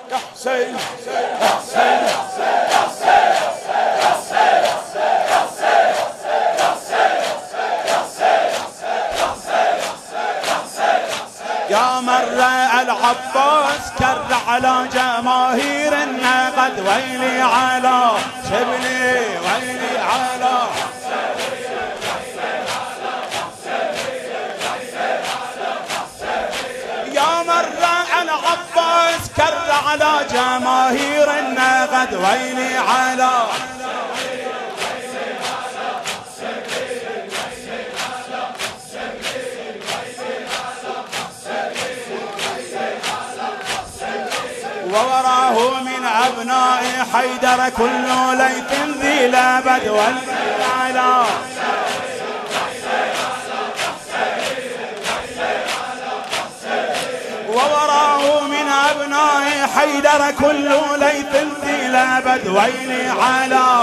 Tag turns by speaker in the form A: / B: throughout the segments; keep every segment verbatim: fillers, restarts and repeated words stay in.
A: يا حسين يا حسين يا مر العباس كر على جماهيرنا قد ويلي على شبلي ويلي على يا مر العباس كر على جماهيرنا قد ويلي على ووراه من أبناء حيدر كل ليث ذي لابد والليل على ووراه من أبناء حيدر كل ليث ذي لابد ويلي على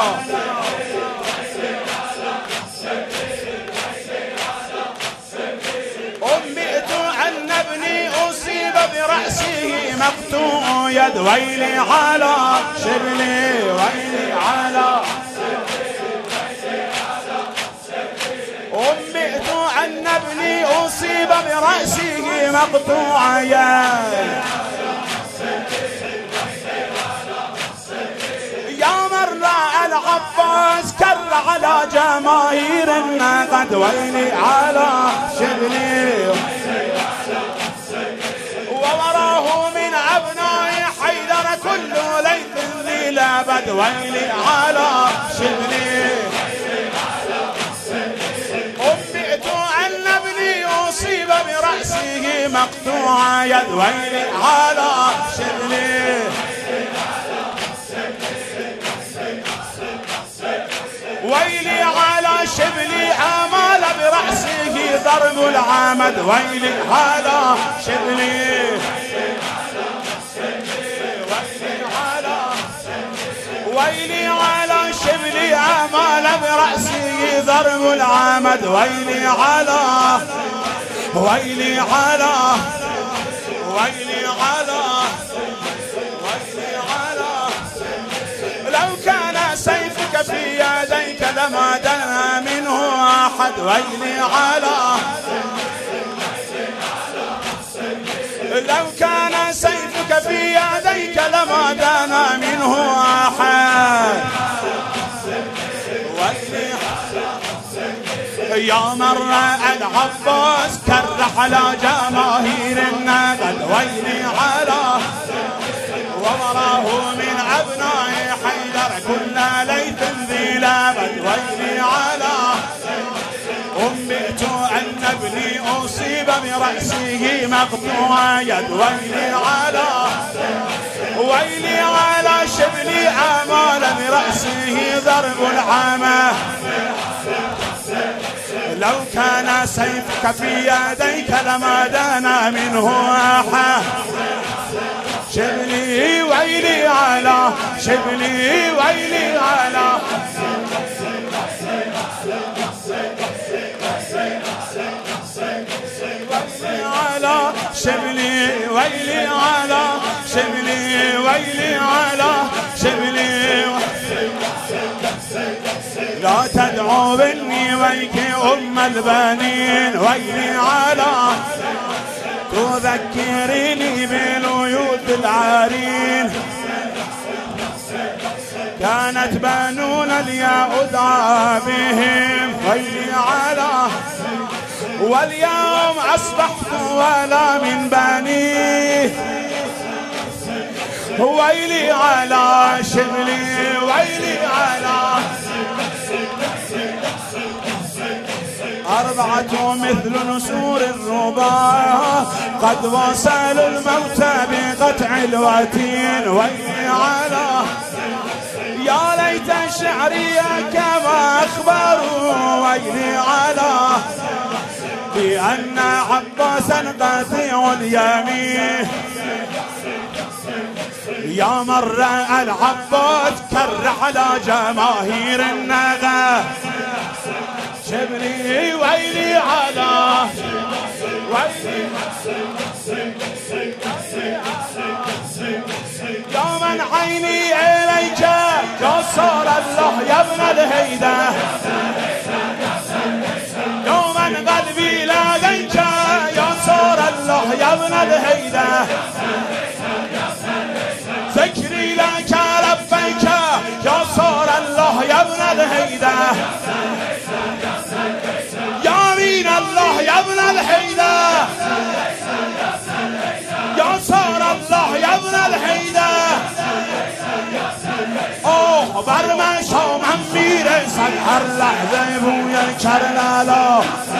A: أمئت أن ابني أصيب برأسه مقطوع يد ويلي على شبلي ويلي على أمئت أن ابني أصيب برأسه مقطوع يد يا مر العباس كر على جماهيرنا قد ويلي على شبلي ووراه من أبناء حيدر كل ليث ذي لابد ويلي على شبلي أمئت أن ابني أصيب برأسه مقطوع يد ويلي على شبلي ويلي على شبلي آمال برأسه ضرب العمد ويلي على شبلي ويلي على شبلي آمال برأسه ضرب العمد ويلي على ويلي على ويلي على ويلي على لو كان سيفك في يديك لما دنا منه أحد ويلي على لو كان سيفك في يديك لما دنا منه أحد ويلي يا مر العباس كر على جماهيرنا قد ويلي على ووراه من أبناء حيدر كل ليث ذي لابد ويلي على أمئت أن ابني أصيب برأسه مقطوع يد ويلي على ويلي على شبلي آمال برأسه ضرب العمى لو كان سيفك في يديك لما دنا منه أحد شبلي ويلي على شبلي ويلي على على شبلي ويلي على شبلي ويلي على شبلي لا تدعو بني ويك أم البنين ويلي على تذكريني بليوث العارين كانت بنون الياء أدعى بهم ويلي على واليوم أصبحت ولا من بنيه ويلي على شبلي ويلي على أربعة مثل نسور الرباع قد وصلوا الموت بقطع الوتين ويلي على يا ليت شعري كما أخبروا ويلي على بأن عباسا قاطع اليمين يا مر العباس كر على جماهير النغى شبلي ويلي على ويلي من عيني إليك يا صار الله يا ابن الهيدر دوما قلبي لديك يا صار الله يا ابن الهيدر ذكري لك لبيك يا صار الله يا ابن الهيدر يا مين الله يا ابن الهيدر يا صار الله يا ابن الهيدر اوه بر من شام هم میرسد هر لحظه بوی کرلالا